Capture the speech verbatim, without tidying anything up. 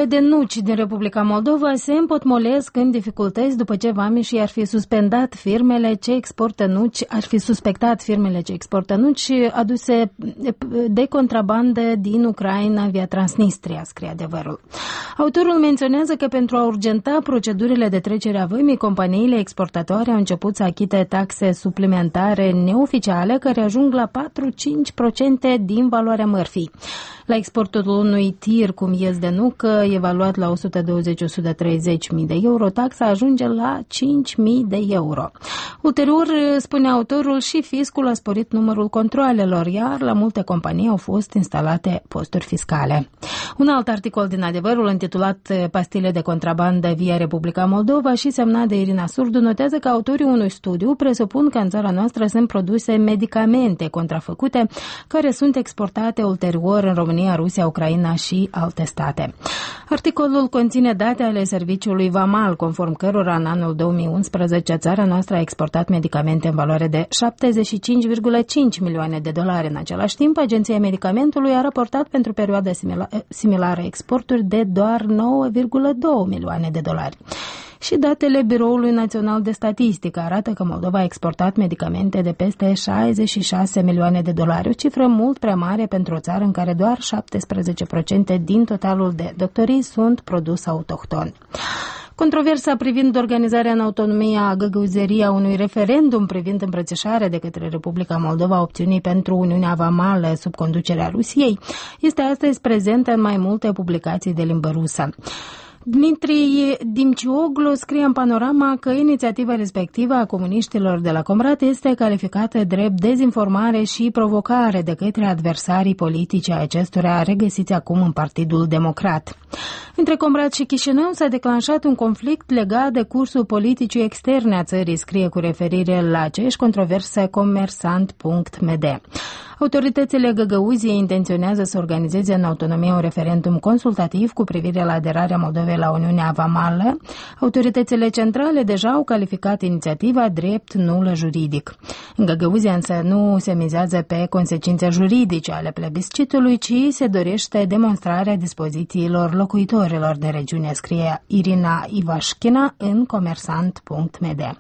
Exporturile de nuci din Republica Moldova se împotmolesc în dificultăți după ce vameșii ar fi suspendat firmele ce exportă nuci, ar fi suspectat firmele ce exportă nuci aduse de contrabandă din Ucraina via Transnistria, scrie Adevărul. Autorul menționează că pentru a urgenta procedurile de trecere a vămii, companiile exportatoare au început să achite taxe suplimentare neoficiale care ajung la patru-cinci la sută din valoarea mărfii. La exportul unui tir cu miez de nucă, evaluat la o sută douăzeci - o sută treizeci mii de euro, taxa ajunge la cinci mii de euro. Ulterior, spune autorul, și fiscul a sporit numărul controalelor, iar la multe companii au fost instalate posturi fiscale. Un alt articol din Adevărul, intitulat Pastile de contrabandă via Republica Moldova și semnat de Irina Surdu, notează că autorii unui studiu presupun că în țara noastră sunt produse medicamente contrafăcute care sunt exportate ulterior în România, Rusia, Ucraina și alte state. Articolul conține date ale Serviciului Vamal, conform cărora în anul două mii unsprezece țara noastră a exportat medicamente în valoare de șaptezeci și cinci virgulă cinci milioane de dolari. În același timp, Agenția Medicamentului a raportat pentru perioada similară exporturi de doar nouă virgulă doi milioane de dolari. Și datele Biroului Național de Statistică arată că Moldova a exportat medicamente de peste șaizeci și șase milioane de dolari, o cifră mult prea mare pentru o țară în care doar șaptesprezece la sută din totalul de doctorii sunt produs autohton. Controversa privind organizarea în autonomia Găgăuzeriei a unui referendum privind îmbrățișarea de către Republica Moldova a opțiunii pentru Uniunea Vamală sub conducerea Rusiei este astăzi prezentă în mai multe publicații de limbă rusă. Dmitri Dimcioglu scrie în Panorama că inițiativa respectivă a comuniștilor de la Comrat este calificată drept dezinformare și provocare de către adversarii politici ai acestora regăsiți acum în Partidul Democrat. Între Comrat și Chișinău s-a declanșat un conflict legat de cursul politicii externe a țării, scrie cu referire la aceeași controversă Comersant punct m d. Autoritățile Găgăuziei intenționează să organizeze în autonomie un referendum consultativ cu privire la aderarea Moldovei la Uniunea Vamală. Autoritățile centrale deja au calificat inițiativa drept nulă juridic. În Găgăuzia însă nu se mizează pe consecințe juridice ale plebiscitului, ci se dorește demonstrarea dispozițiilor locuitorilor de regiune, scrie Irina Ivașchina în Comersant punct m d.